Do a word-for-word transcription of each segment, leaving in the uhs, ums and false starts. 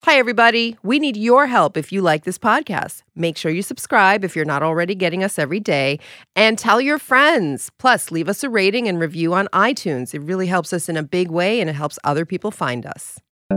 Hi, everybody. We need your help if you like this podcast. Make sure you subscribe if you're not already getting us every day, and tell your friends. Plus, leave us a rating and review on iTunes. It really helps us in a big way, and it helps other people find us.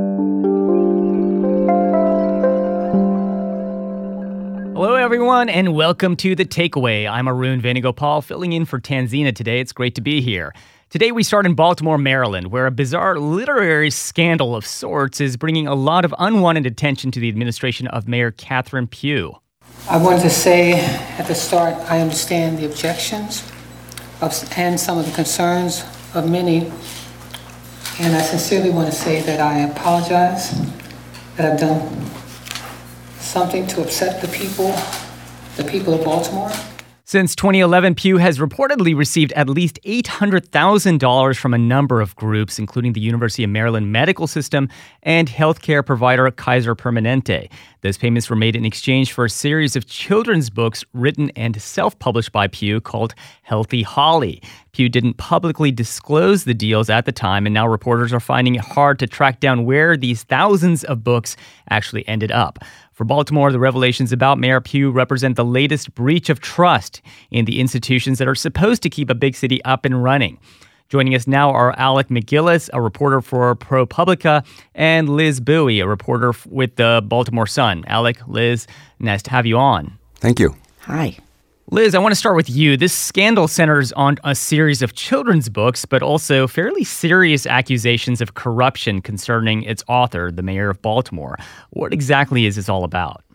Hello, everyone, and welcome to The Takeaway. I'm Arun Venugopal, filling in for Tanzina today. It's great to be here. Today, we start in Baltimore, Maryland, where a bizarre literary scandal of sorts is bringing a lot of unwanted attention to the administration of Mayor Catherine Pugh. I wanted to say at the start, I understand the objections of, and some of the concerns of many, and I sincerely want to say that I apologize that I've done something to upset the people, the people of Baltimore. Since twenty eleven, Pugh has reportedly received at least eight hundred thousand dollars from a number of groups, including the University of Maryland Medical System and healthcare provider Kaiser Permanente. Those payments were made in exchange for a series of children's books written and self-published by Pugh called Healthy Holly. Pugh didn't publicly disclose the deals at the time, and now reporters are finding it hard to track down where these thousands of books actually ended up. For Baltimore, the revelations about Mayor Pugh represent the latest breach of trust in the institutions that are supposed to keep a big city up and running. Joining us now are Alec McGillis, a reporter for ProPublica, and Liz Bowie, a reporter f- with the Baltimore Sun. Alec, Liz, nice to have you on. Thank you. Hi. Liz, I want to start with you. This scandal centers on a series of children's books, but also fairly serious accusations of corruption concerning its author, the mayor of Baltimore. What exactly is this all about?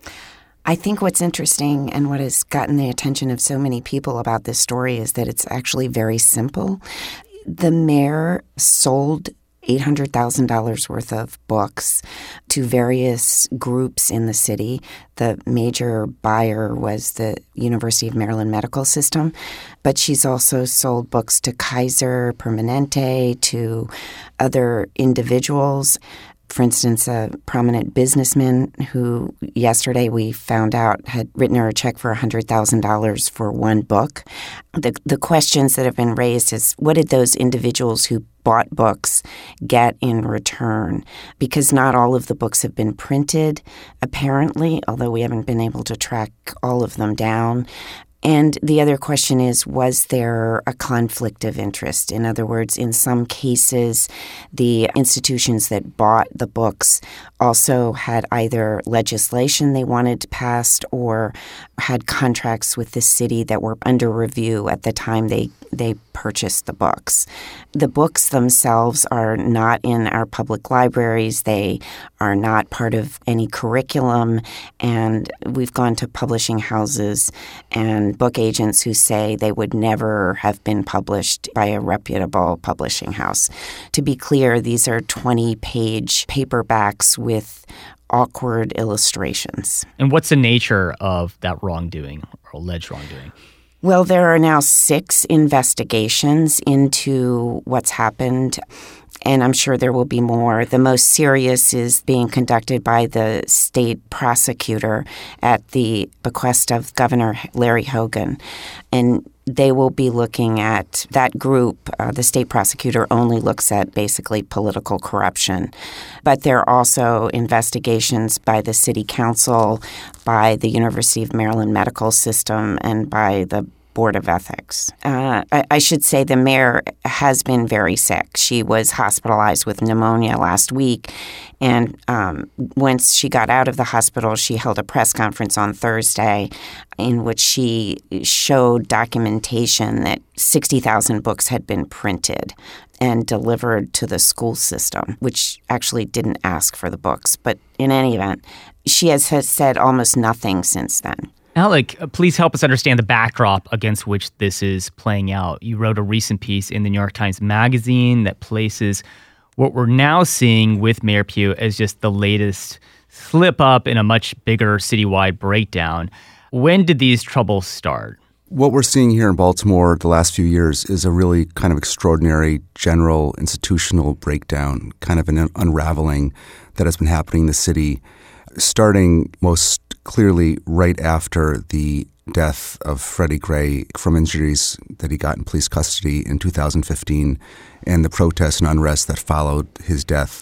I think what's interesting and what has gotten the attention of so many people about this story is that it's actually very simple. The mayor sold eight hundred thousand dollars worth of books to various groups in the city. The major buyer was the University of Maryland Medical System, but she's also sold books to Kaiser Permanente, to other individuals. For instance, a prominent businessman who yesterday we found out had written her a check for one hundred thousand dollars for one book. The, the questions that have been raised is, what did those individuals who bought books get in return? Because not all of the books have been printed, apparently, although we haven't been able to track all of them down. And the other question is, was there a conflict of interest? In other words, in some cases, the institutions that bought the books also had either legislation they wanted passed or had contracts with the city that were under review at the time they, they purchased the books. The books themselves are not in our public libraries. They are not part of any curriculum. And we've gone to publishing houses and book agents who say they would never have been published by a reputable publishing house. To be clear, these are twenty-page paperbacks with awkward illustrations. And what's the nature of that wrongdoing or alleged wrongdoing? Well, there are now six investigations into what's happened, and I'm sure there will be more. The most serious is being conducted by the state prosecutor at the bequest of Governor Larry Hogan, and they will be looking at that group. Uh, the state prosecutor only looks at basically political corruption. But there are also investigations by the city council, by the University of Maryland Medical System, and by the Board of Ethics. Uh, I, I should say the mayor has been very sick. She was hospitalized with pneumonia last week, and um, once she got out of the hospital, she held a press conference on Thursday in which she showed documentation that sixty thousand books had been printed and delivered to the school system, which actually didn't ask for the books. But in any event, she has, has said almost nothing since then. Alec, please help us understand the backdrop against which this is playing out. You wrote a recent piece in the New York Times Magazine that places what we're now seeing with Mayor Pugh as just the latest slip up in a much bigger citywide breakdown. When did these troubles start? What we're seeing here in Baltimore the last few years is a really kind of extraordinary general institutional breakdown, kind of an unraveling that has been happening in the city, starting most clearly right after the death of Freddie Gray from injuries that he got in police custody in two thousand fifteen and the protests and unrest that followed his death.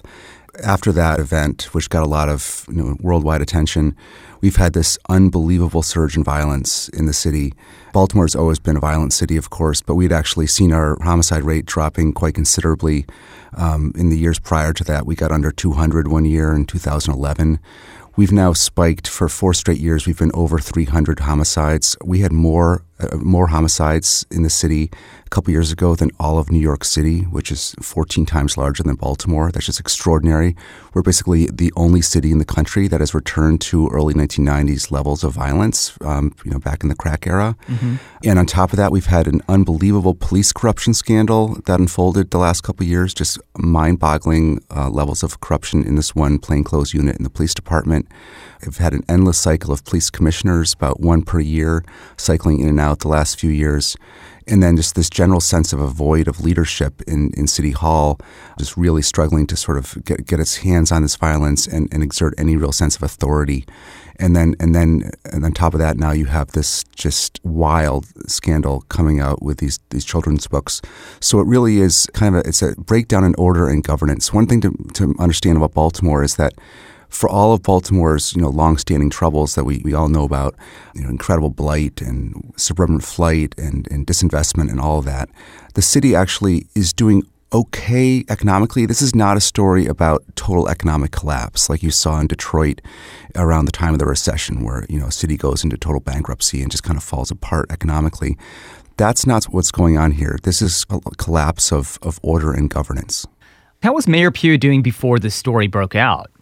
after that event, which got a lot of you know, worldwide attention, we've had this unbelievable surge in violence in the city. Baltimore's always been a violent city, of course, but we'd actually seen our homicide rate dropping quite considerably. Um, in the years prior to that, we got under two hundred one year in two thousand eleven. We've now spiked for four straight years. We've been over three hundred homicides. We had more uh, more homicides in the city a couple years ago than all of New York City, which is fourteen times larger than Baltimore. That's just extraordinary. We're basically the only city in the country that has returned to early nineteen nineties levels of violence, um, you know, back in the crack era. Mm-hmm. And on top of that, we've had an unbelievable police corruption scandal that unfolded the last couple of years, just mind-boggling uh, levels of corruption in this one plainclothes unit in the police department. We've had an endless cycle of police commissioners, about one per year, cycling in and out the last few years. And then just this general sense of a void of leadership in, in City Hall, just really struggling to sort of get, get its hands on this violence and, and exert any real sense of authority. And then, and then, and on top of that, now you have this just wild scandal coming out with these these children's books. So it really is kind of a, it's a breakdown in order and governance. One thing to to understand about Baltimore is that for all of Baltimore's, you know, longstanding troubles that we, we all know about, you know, incredible blight and suburban flight and, and disinvestment and all of that, the city actually is doing okay economically. This is not a story about total economic collapse like you saw in Detroit around the time of the recession where, you know, a city goes into total bankruptcy and just kind of falls apart economically. That's not what's going on here. This is a collapse of, of order and governance. How was Mayor Pugh doing before this story broke out?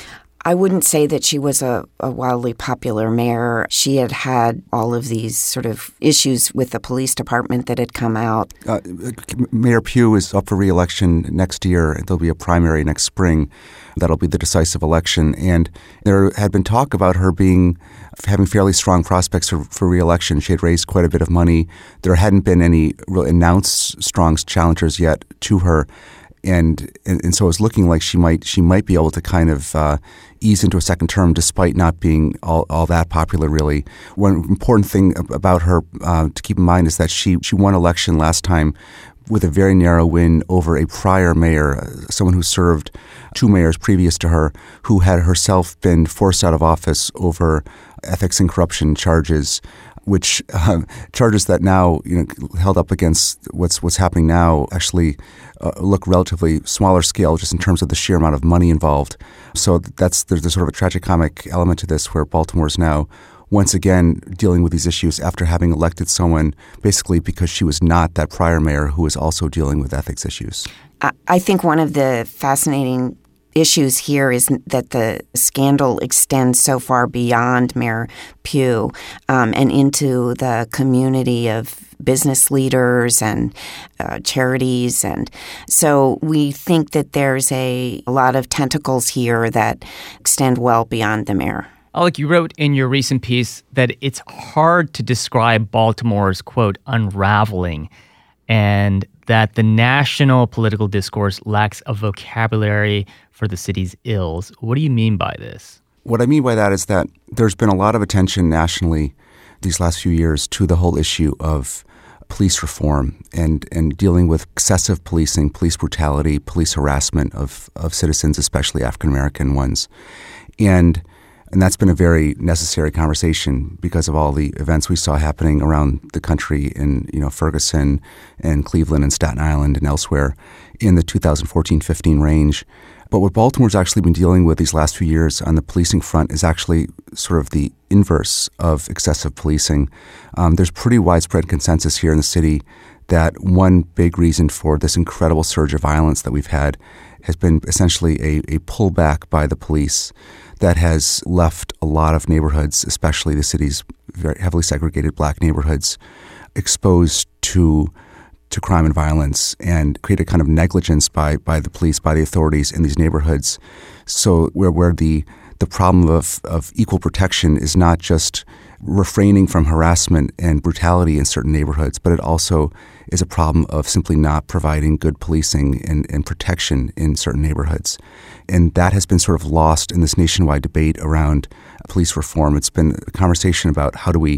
I wouldn't say that she was a, a wildly popular mayor. She had had all of these sort of issues with the police department that had come out. Uh, Mayor Pugh is up for re-election next year. There'll be a primary next spring. That'll be the decisive election. And there had been talk about her being having fairly strong prospects for, for re-election. She had raised quite a bit of money. There hadn't been any real announced strong challengers yet to her. And, and and so it was looking like she might she might be able to kind of uh, ease into a second term despite not being all, all that popular, really. One important thing about her uh, to keep in mind is that she, she won election last time with a very narrow win over a prior mayor, someone who served two mayors previous to her, who had herself been forced out of office over ethics and corruption charges, which uh, charges that now, you know, held up against what's what's happening now actually uh, look relatively smaller scale just in terms of the sheer amount of money involved. So that's there's a sort of a tragicomic element to this where Baltimore is now once again dealing with these issues after having elected someone basically because she was not that prior mayor who was also dealing with ethics issues. I think one of the fascinating issues here is that the scandal extends so far beyond Mayor Pugh um, and into the community of business leaders and uh, charities. And so we think that there's a, a lot of tentacles here that extend well beyond the mayor. Alec, you wrote in your recent piece that it's hard to describe Baltimore's, quote, unraveling, and that the national political discourse lacks a vocabulary for the city's ills. What do you mean by this? What I mean by that is that there's been a lot of attention nationally these last few years to the whole issue of police reform and, and dealing with excessive policing, police brutality, police harassment of, of citizens, especially African-American ones. And And that's been a very necessary conversation because of all the events we saw happening around the country in, you know, Ferguson and Cleveland and Staten Island and elsewhere in the two thousand fourteen fifteen range. But what Baltimore's actually been dealing with these last few years on the policing front is actually sort of the inverse of excessive policing. Um, there's pretty widespread consensus here in the city that one big reason for this incredible surge of violence that we've had has been essentially a, a pullback by the police that has left a lot of neighborhoods, especially the city's very heavily segregated black neighborhoods, exposed to to crime and violence and create a kind of negligence by by the police, by the authorities in these neighborhoods. So where where the the problem of, of equal protection is not just refraining from harassment and brutality in certain neighborhoods, but it also is a problem of simply not providing good policing and, and protection in certain neighborhoods. And that has been sort of lost in this nationwide debate around police reform. It's been a conversation about how do we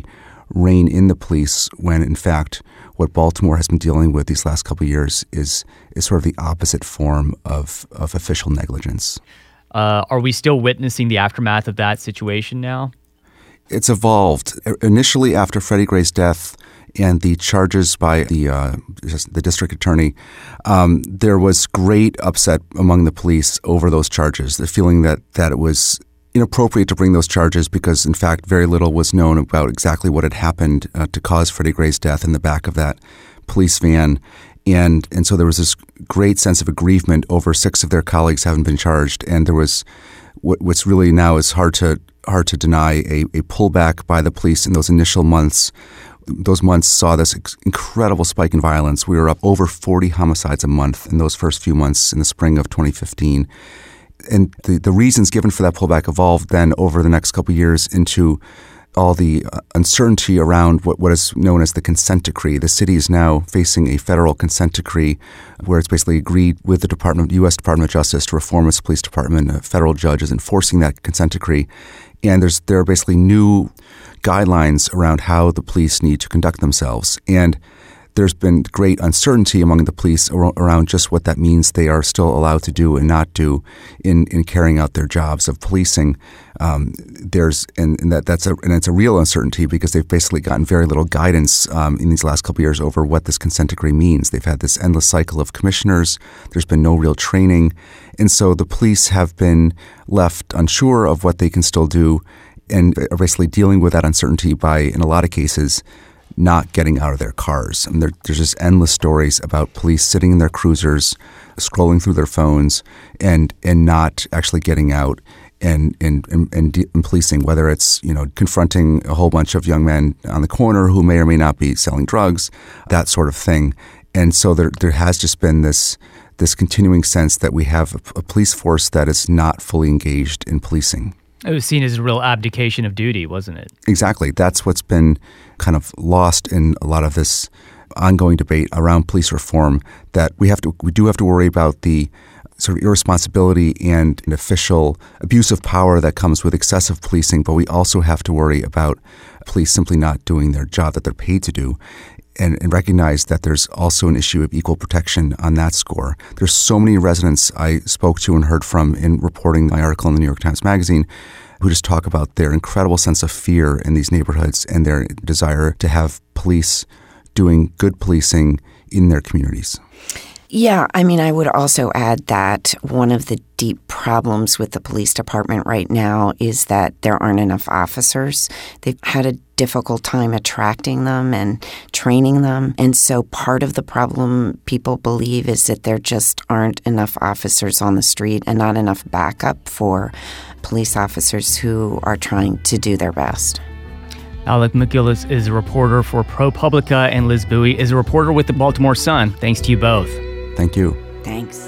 rein in the police when, in fact, what Baltimore has been dealing with these last couple of years is is sort of the opposite form of, of official negligence. Uh, are we still witnessing the aftermath of that situation now? It's evolved. Initially, after Freddie Gray's death and the charges by the uh, the district attorney, um, there was great upset among the police over those charges, the feeling that, that it was inappropriate to bring those charges because, in fact, very little was known about exactly what had happened uh, to cause Freddie Gray's death in the back of that police van. And and so there was this great sense of aggrievement over six of their colleagues having been charged. And there was what, what's really now is hard to hard to deny a, a pullback by the police in those initial months. Those months saw this incredible spike in violence. We were up over forty homicides a month in those first few months in the spring of twenty fifteen. And the, the reasons given for that pullback evolved then over the next couple of years into all the uncertainty around what, what is known as the consent decree. The city is now facing a federal consent decree where it's basically agreed with the Department, U S Department of Justice to reform its police department. A federal judge is enforcing that consent decree. And there's there are basically new guidelines around how the police need to conduct themselves. And there's been great uncertainty among the police around just what that means they are still allowed to do and not do in, in carrying out their jobs of policing. Um, there's and, and that that's a and it's a real uncertainty because they've basically gotten very little guidance um, in these last couple of years over what this consent decree means. They've had this endless cycle of commissioners. There's been no real training, and so the police have been left unsure of what they can still do, and are basically dealing with that uncertainty by, in a lot of cases, not getting out of their cars. And there, there's just endless stories about police sitting in their cruisers, scrolling through their phones, and and not actually getting out and and, and, and, de- and policing, whether it's, you know, confronting a whole bunch of young men on the corner who may or may not be selling drugs, that sort of thing. And so there there has just been this this continuing sense that we have a, a police force that is not fully engaged in policing. It was seen as a real abdication of duty, wasn't it? Exactly. That's what's been kind of lost in a lot of this ongoing debate around police reform, that we have to, we do have to worry about the sort of irresponsibility and an official abuse of power that comes with excessive policing, but we also have to worry about police simply not doing their job that they're paid to do. And, and recognize that there's also an issue of equal protection on that score. There's so many residents I spoke to and heard from in reporting my article in the New York Times Magazine who just talk about their incredible sense of fear in these neighborhoods and their desire to have police doing good policing in their communities. Yeah, I mean, I would also add that one of the deep problems with the police department right now is that there aren't enough officers. They've had a difficult time attracting them and training them. And so part of the problem, people believe, is that there just aren't enough officers on the street and not enough backup for police officers who are trying to do their best. Alec MacGillis is a reporter for ProPublica, and Liz Bowie is a reporter with the Baltimore Sun. Thanks to you both. Thank you. Thanks.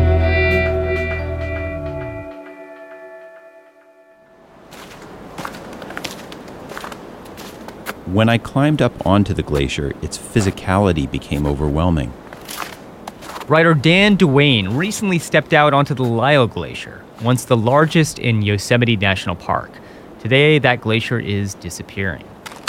When I climbed up onto the glacier, its physicality became overwhelming. Writer Dan Duane recently stepped out onto the Lyell Glacier, once the largest in Yosemite National Park. Today, that glacier is disappearing.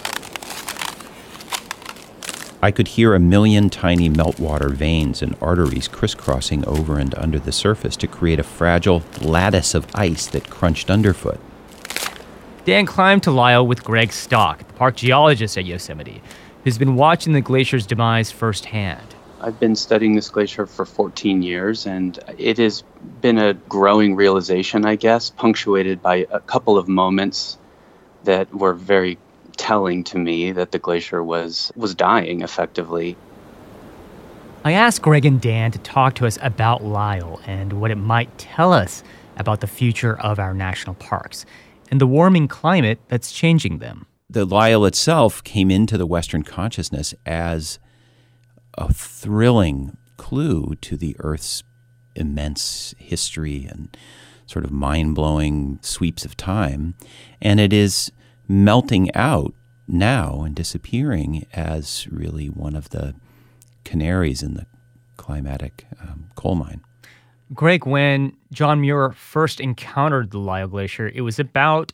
I could hear a million tiny meltwater veins and arteries crisscrossing over and under the surface to create a fragile lattice of ice that crunched underfoot. Dan climbed to Lyell with Greg Stock, the park geologist at Yosemite, who's been watching the glacier's demise firsthand. I've been studying this glacier for fourteen years, and it has been a growing realization, I guess, punctuated by a couple of moments that were very telling to me that the glacier was was dying effectively. I asked Greg and Dan to talk to us about Lyell and what it might tell us about the future of our national parks and the warming climate that's changing them. The Lyell itself came into the Western consciousness as a thrilling clue to the Earth's immense history and sort of mind-blowing sweeps of time, and it is melting out now and disappearing as really one of the canaries in the climatic um, coal mine. Greg, when John Muir first encountered the Lyell Glacier, it was about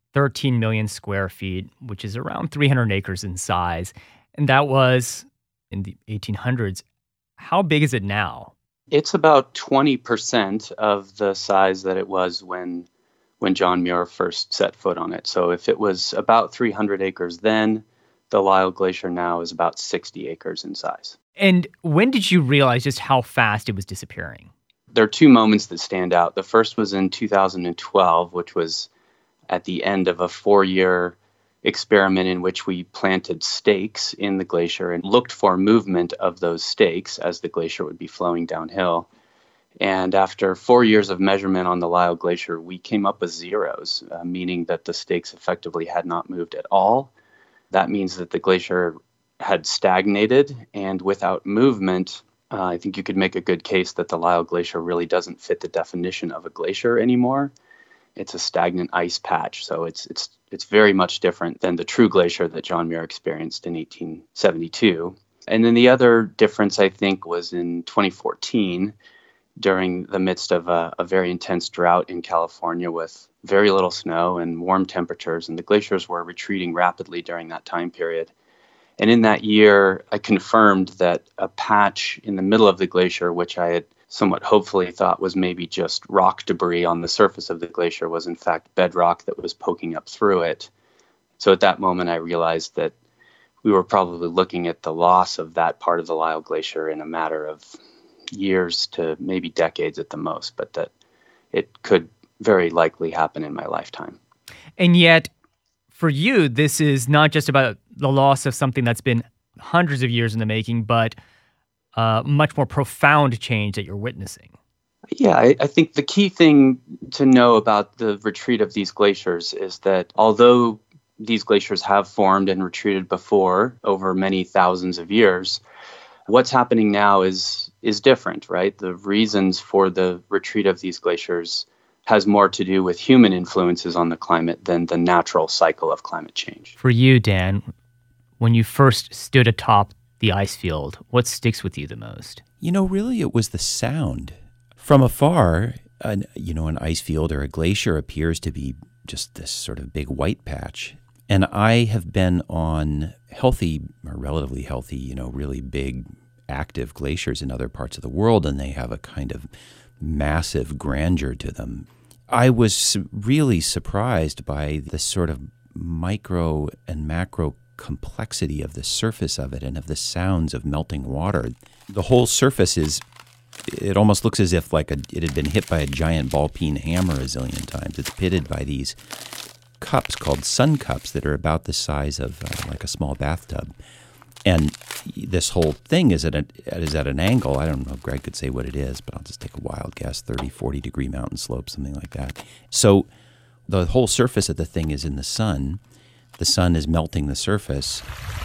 thirteen million square feet, which is around three hundred acres in size. And that was in the eighteen hundreds. How big is it now? It's about twenty percent of the size that it was when when John Muir first set foot on it. So if it was about three hundred acres then, the Lyell Glacier now is about sixty acres in size. And when did you realize just how fast it was disappearing? There are two moments that stand out. The first was in two thousand twelve, which was at the end of a four-year experiment in which we planted stakes in the glacier and looked for movement of those stakes as the glacier would be flowing downhill. And after four years of measurement on the Lyell Glacier, we came up with zeros, uh, meaning that the stakes effectively had not moved at all. That means that the glacier had stagnated, and without movement, uh, I think you could make a good case that the Lyell Glacier really doesn't fit the definition of a glacier anymore. It's a stagnant ice patch, so it's it's it's very much different than the true glacier that John Muir experienced in eighteen seventy-two. And then the other difference, I think, was in twenty fourteen, during the midst of a, a very intense drought in California with very little snow and warm temperatures, and the glaciers were retreating rapidly during that time period. And in that year, I confirmed that a patch in the middle of the glacier, which I had somewhat hopefully thought was maybe just rock debris on the surface of the glacier, was in fact bedrock that was poking up through it. So at that moment, I realized that we were probably looking at the loss of that part of the Lyell Glacier in a matter of years to maybe decades at the most, but that it could very likely happen in my lifetime. And yet, for you, this is not just about the loss of something that's been hundreds of years in the making, but uh, much more profound change that you're witnessing. Yeah, I, I think the key thing to know about the retreat of these glaciers is that although these glaciers have formed and retreated before over many thousands of years, what's happening now is is different, right? The reasons for the retreat of these glaciers has more to do with human influences on the climate than the natural cycle of climate change. For you, Dan, when you first stood atop the ice field, what sticks with you the most? You know, really it was the sound. From afar, an, you know, an ice field or a glacier appears to be just this sort of big white patch. And I have been on healthy, or relatively healthy, you know, really big, active glaciers in other parts of the world, and they have a kind of massive grandeur to them. I was really surprised by the sort of micro and macro complexity of the surface of it and of the sounds of melting water. The whole surface is, it almost looks as if like a, it had been hit by a giant ball peen hammer a zillion times. It's pitted by these cups called sun cups that are about the size of uh, like a small bathtub. And this whole thing is at, a, is at an angle. I don't know if Greg could say what it is, but I'll just take a wild guess, thirty, forty degree mountain slope, something like that. So the whole surface of the thing is in the sun. The sun is melting the surface.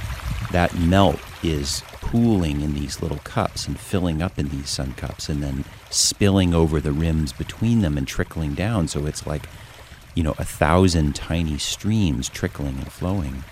That melt is pooling in these little cups and filling up in these sun cups and then spilling over the rims between them and trickling down. So it's like, you know, a thousand tiny streams trickling and flowing.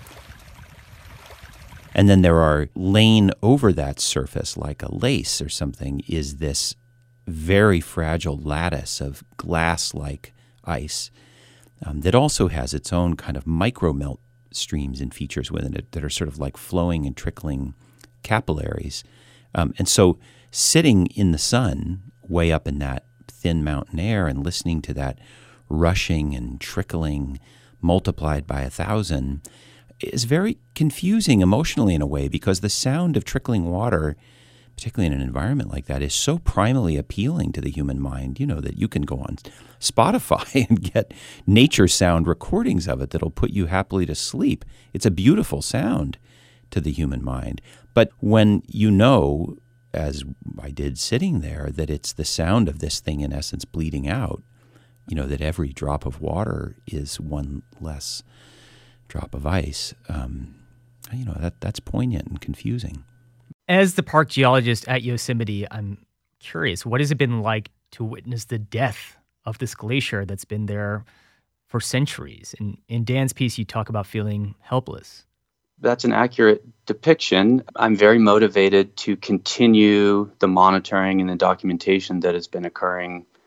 And then there are, laying over that surface like a lace or something, is this very fragile lattice of glass-like ice um, that also has its own kind of micro-melt streams and features within it that are sort of like flowing and trickling capillaries. Um, and so sitting in the sun, way up in that thin mountain air, and listening to that rushing and trickling multiplied by a thousand is very confusing emotionally in a way, because the sound of trickling water, particularly in an environment like that, is so primally appealing to the human mind, you know, that you can go on Spotify and get nature sound recordings of it that'll put you happily to sleep. It's a beautiful sound to the human mind. But when you know, as I did sitting there, that it's the sound of this thing in essence bleeding out, you know, that every drop of water is one less drop of ice, um, you know, that that's poignant and confusing. As the park geologist at Yosemite, I'm curious, what has it been like to witness the death of this glacier that's been there for centuries? And in Dan's piece, you talk about feeling helpless. That's an accurate depiction. I'm very motivated to continue the monitoring and the documentation that has been occurring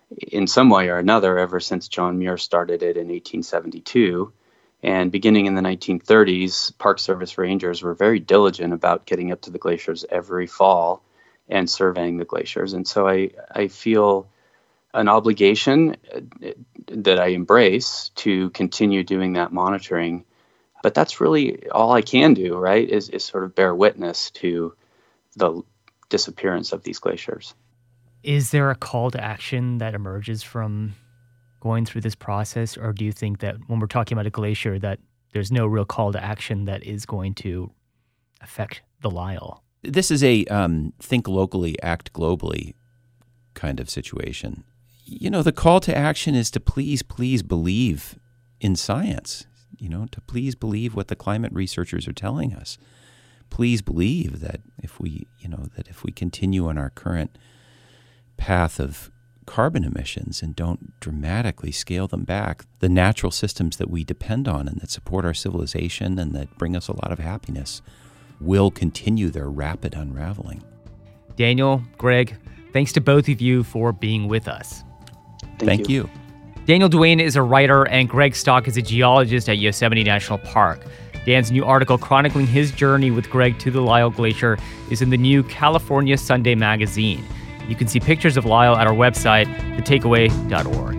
in some way or another ever since John Muir started it in eighteen seventy-two. And beginning in the nineteen thirties, Park Service rangers were very diligent about getting up to the glaciers every fall and surveying the glaciers. And so I, I feel an obligation that I embrace to continue doing that monitoring. But that's really all I can do, right, is, is sort of bear witness to the disappearance of these glaciers. Is there a call to action that emerges from going through this process, or do you think that when we're talking about a glacier that there's no real call to action that is going to affect the Lyell? This is a um, think locally, act globally kind of situation. You know, the call to action is to please, please believe in science, you know, to please believe what the climate researchers are telling us. Please believe that if we, you know, that if we continue on our current path of carbon emissions and don't dramatically scale them back, the natural systems that we depend on and that support our civilization and that bring us a lot of happiness will continue their rapid unraveling. Daniel, Greg, thanks to both of you for being with us. Thank, Thank you. you. Daniel Duane is a writer, and Greg Stock is a geologist at Yosemite National Park. Dan's new article chronicling his journey with Greg to the Lyell Glacier is in the new California Sunday magazine. You can see pictures of Lyell at our website, the takeaway dot org.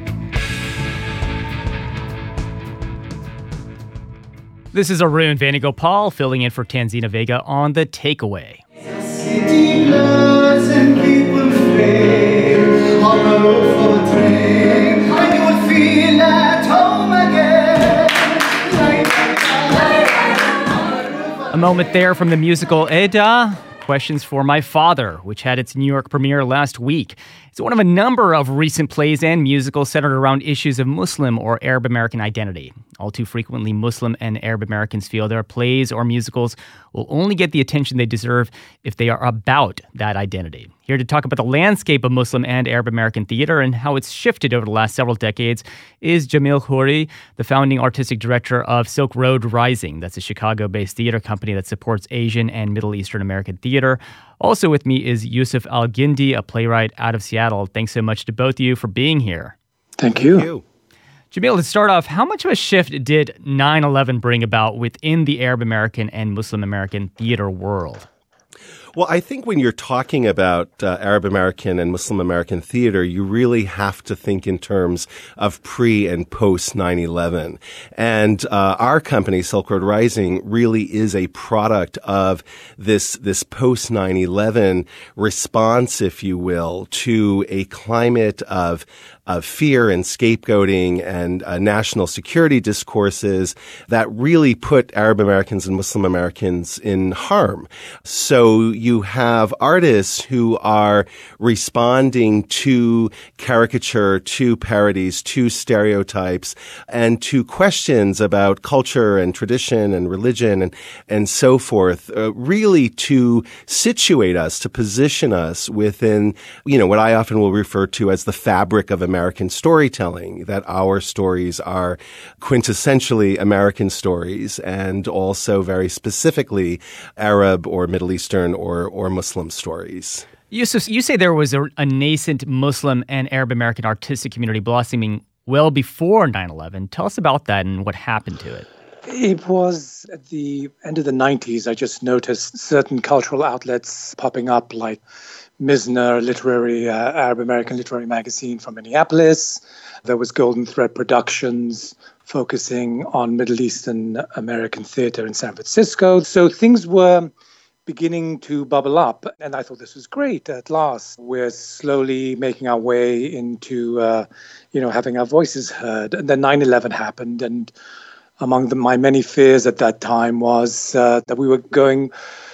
This is Arun Venugopal filling in for Tanzina Vega on The Takeaway. City blurs and people fade on the road for the train. I would feel at home again. A moment there from the musical Eda, Questions for My Father, which had its New York premiere last week. It's one of a number of recent plays and musicals centered around issues of Muslim or Arab American identity. All too frequently, Muslim and Arab Americans feel their plays or musicals will only get the attention they deserve if they are about that identity. Here to talk about the landscape of Muslim and Arab American theater and how it's shifted over the last several decades is Jamil Khoury, the founding artistic director of Silk Road Rising. That's a Chicago-based theater company that supports Asian and Middle Eastern American theater. Also with me is Yusuf Al-Gindi, a playwright out of Seattle. Thanks so much to both of you for being here. Thank you. Thank you. Jamil, to start off, how much of a shift did nine eleven bring about within the Arab American and Muslim American theater world? Well, I think when you're talking about uh, Arab American and Muslim American theater, you really have to think in terms of pre and post nine eleven. And uh, our company, Silk Road Rising, really is a product of this this post nine eleven response, if you will, to a climate of of fear and scapegoating and uh, national security discourses that really put Arab Americans and Muslim Americans in harm. So you have artists who are responding to caricature, to parodies, to stereotypes, and to questions about culture and tradition and religion and, and so forth, uh, really to situate us, to position us within, you know, what I often will refer to as the fabric of American storytelling, that our stories are quintessentially American stories and also very specifically Arab or Middle Eastern or, or Muslim stories. Yusuf, you say there was a, a nascent Muslim and Arab American artistic community blossoming well before nine eleven. Tell us about that and what happened to it. It was at the end of the nineties. I just noticed certain cultural outlets popping up like Mizner Literary, uh, Arab American Literary Magazine from Minneapolis. There was Golden Thread Productions focusing on Middle Eastern American theater in San Francisco. So things were beginning to bubble up. And I thought this was great. At last, we're slowly making our way into, uh, you know, having our voices heard. And then nine eleven happened. And among the, my many fears at that time was uh, that we were going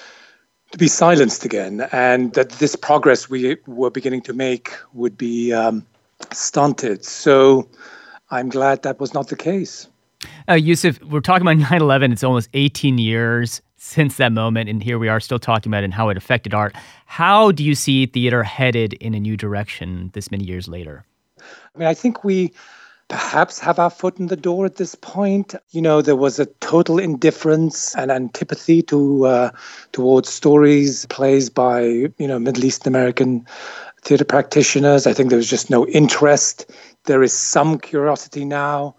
to be silenced again, and that this progress we were beginning to make would be um, stunted. So I'm glad that was not the case. Uh, Yusuf, we're talking about nine eleven. It's almost eighteen years since that moment, and here we are still talking about it and how it affected art. How do you see theater headed in a new direction this many years later? I mean, I think we perhaps have our foot in the door at this point. You know, there was a total indifference and antipathy to uh, towards stories, plays by, you know, Middle Eastern American theater practitioners. I think there was just no interest. There is some curiosity now.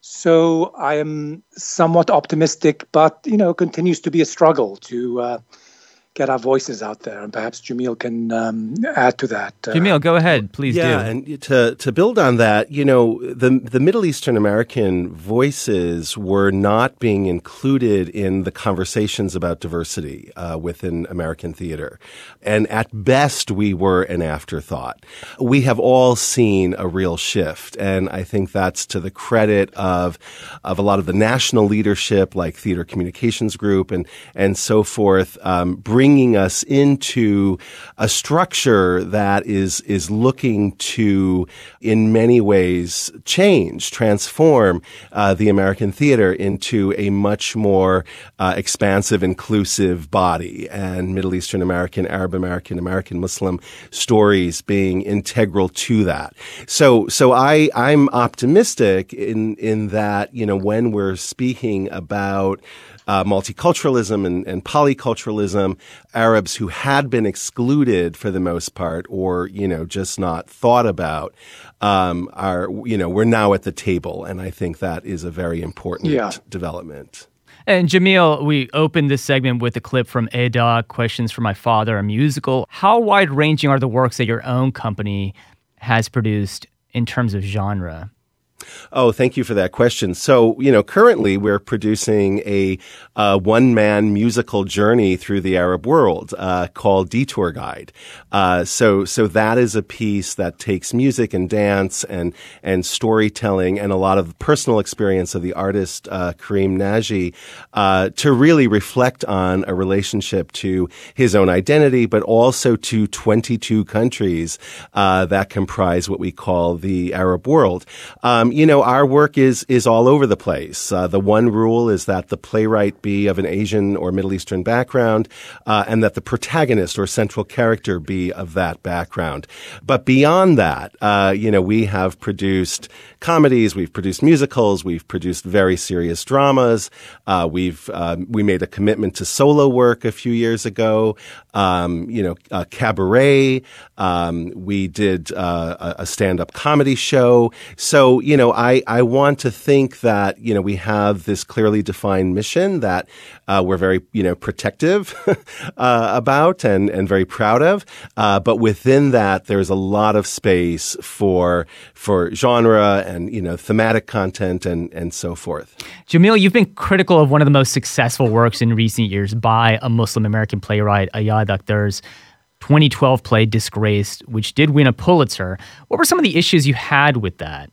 So I am somewhat optimistic, but, you know, continues to be a struggle to uh, get our voices out there. And perhaps Jamil can um, add to that. Uh, Jamil, go ahead, please yeah, do. Yeah, and to, to build on that, you know, the, the Middle Eastern American voices were not being included in the conversations about diversity uh, within American theater. And at best, we were an afterthought. We have all seen a real shift, and I think that's to the credit of of a lot of the national leadership, like Theater Communications Group and, and so forth, um, bringing us into a structure that is is looking to, in many ways, change, transform uh, the American theater into a much more uh, expansive, inclusive body, and Middle Eastern American, Arab American, American Muslim stories being integral to that. So, so I I'm optimistic in in that, you know, when we're speaking about Uh, multiculturalism and, and polyculturalism, Arabs who had been excluded for the most part, or, you know, just not thought about, um, are, you know, we're now at the table. And I think that is a very important yeah. development. And Jamil, we opened this segment with a clip from Eda, Questions for My Father, a musical. How wide-ranging are the works that your own company has produced in terms of genre? Oh, thank you for that question. So, you know, currently we're producing a uh, one-man musical journey through the Arab world uh, called Detour Guide. Uh, so, so that is a piece that takes music and dance and and storytelling and a lot of personal experience of the artist uh, Karim Naji uh, to really reflect on a relationship to his own identity, but also to twenty-two countries uh, that comprise what we call the Arab world. Um, You know, our work is is all over the place. Uh, the one rule is that the playwright be of an Asian or Middle Eastern background, uh, and that the protagonist or central character be of that background. But beyond that, uh, you know, we have produced comedies, we've produced musicals, we've produced very serious dramas. Uh, we've uh, we made a commitment to solo work a few years ago. Um, you know, uh, cabaret. Um, we did uh, a stand-up comedy show. So, you know. I, I want to think that, you know, we have this clearly defined mission that uh, we're very, you know, protective uh, about and, and very proud of. Uh, but within that, there's a lot of space for for genre and, you know, thematic content and, and so forth. Jamil, you've been critical of one of the most successful works in recent years by a Muslim American playwright, Ayad Akhtar's twenty twelve play Disgraced, which did win a Pulitzer. What were some of the issues you had with that?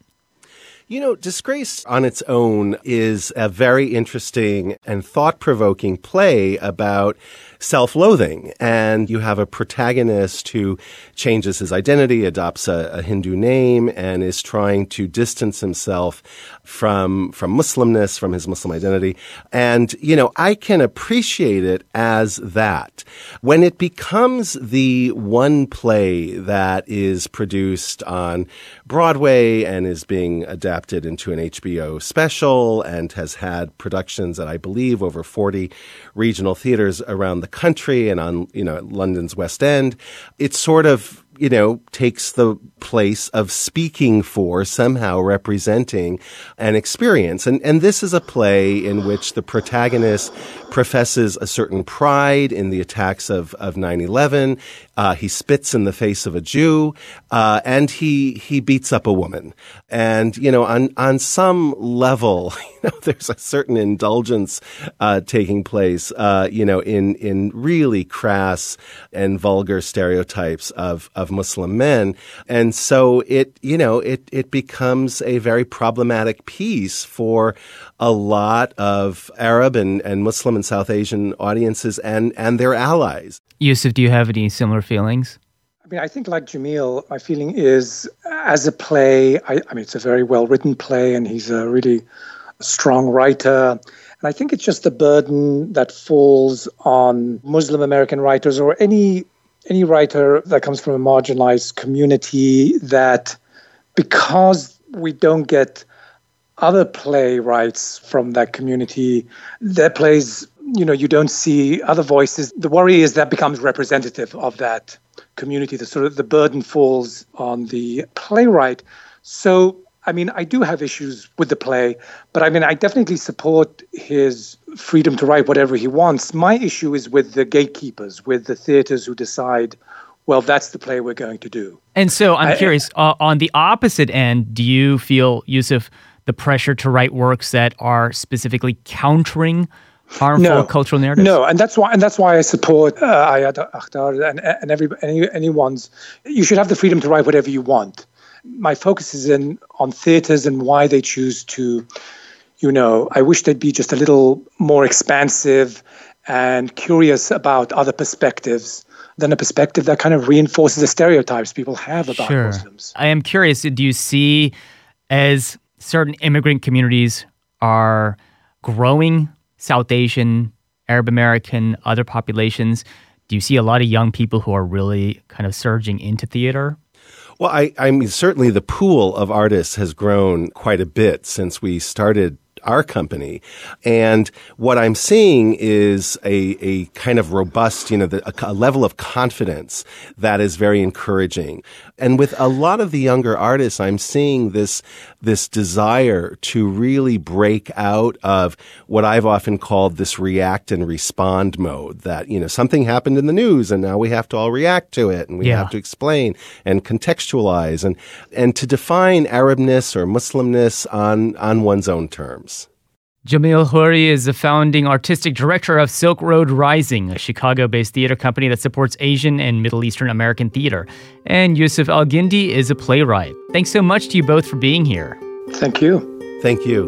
You know, Disgrace on its own is a very interesting and thought-provoking play about self-loathing. And you have a protagonist who changes his identity, adopts a, a Hindu name, and is trying to distance himself from from Muslimness, from his Muslim identity. And, you know, I can appreciate it as that. When it becomes the one play that is produced on Broadway and is being adapted into an H B O special and has had productions at, I believe, over forty regional theaters around the country and on, you know, London's West End, it sort of, you know, takes the place of speaking for, somehow representing an experience. And and this is a play in which the protagonist professes a certain pride in the attacks of, of nine eleven. Uh, he spits in the face of a Jew, uh, and he he beats up a woman. And, you know, on, on some level, you know, there's a certain indulgence uh, taking place, uh, you know, in, in really crass and vulgar stereotypes of, of Muslim men. And so it, you know, it, it becomes a very problematic piece for a lot of Arab and, and Muslim and South Asian audiences and, and their allies. Yusuf, do you have any similar feelings? I mean, I think like Jamil, my feeling is as a play, I, I mean, it's a very well-written play and he's a really strong writer. And I think it's just the burden that falls on Muslim American writers or any any writer that comes from a marginalized community that because we don't get other playwrights from that community, their plays, you know, you don't see other voices. The worry is that becomes representative of that community. The sort of the burden falls on the playwright. So, I mean, I do have issues with the play, but I mean, I definitely support his freedom to write whatever he wants. My issue is with the gatekeepers, with the theaters who decide, well, that's the play we're going to do. And so I'm I, curious, uh, on the opposite end, do you feel, Yusuf, the pressure to write works that are specifically countering harmful no, cultural narratives? No, and that's why and that's why I support uh, Ayad Akhtar and and every any, anyone's. You should have the freedom to write whatever you want. My focus is in on theaters and why they choose to, you know, I wish they'd be just a little more expansive and curious about other perspectives than a perspective that kind of reinforces the stereotypes people have about sure. Muslims. I am curious, do you see as certain immigrant communities are growing, South Asian, Arab American, other populations, do you see a lot of young people who are really kind of surging into theater? Well, I, I mean, certainly the pool of artists has grown quite a bit since we started our company. And what I'm seeing is a, a kind of robust, you know, the, a, a level of confidence that is very encouraging. And with a lot of the younger artists, I'm seeing this, this desire to really break out of what I've often called this react and respond mode, that, you know, something happened in the news and now we have to all react to it and we yeah. have to explain and contextualize and, and to define Arabness or Muslimness on, on one's own terms. Jamil Houri is the founding artistic director of Silk Road Rising, a Chicago-based theater company that supports Asian and Middle Eastern American theater. And Yusuf El-Guindi is a playwright. Thanks so much to you both for being here. Thank you. Thank you.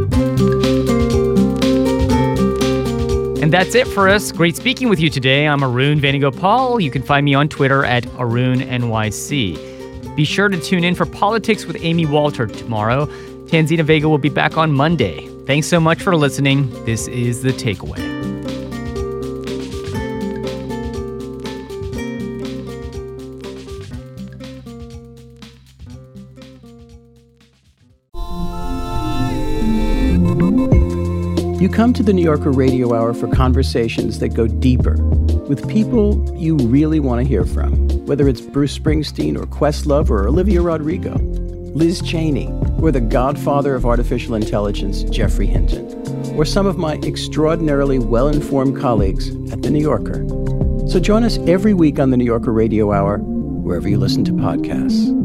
And that's it for us. Great speaking with you today. I'm Arun Venugopal. You can find me on Twitter at Arun N Y C. Be sure to tune in for Politics with Amy Walter tomorrow. Tanzina Vega will be back on Monday. Thanks so much for listening. This is The Takeaway. You come to the New Yorker Radio Hour for conversations that go deeper with people you really want to hear from, whether it's Bruce Springsteen or Questlove or Olivia Rodrigo, Liz Cheney, or the godfather of artificial intelligence, Geoffrey Hinton, or some of my extraordinarily well-informed colleagues at The New Yorker. So join us every week on the New Yorker Radio Hour, wherever you listen to podcasts.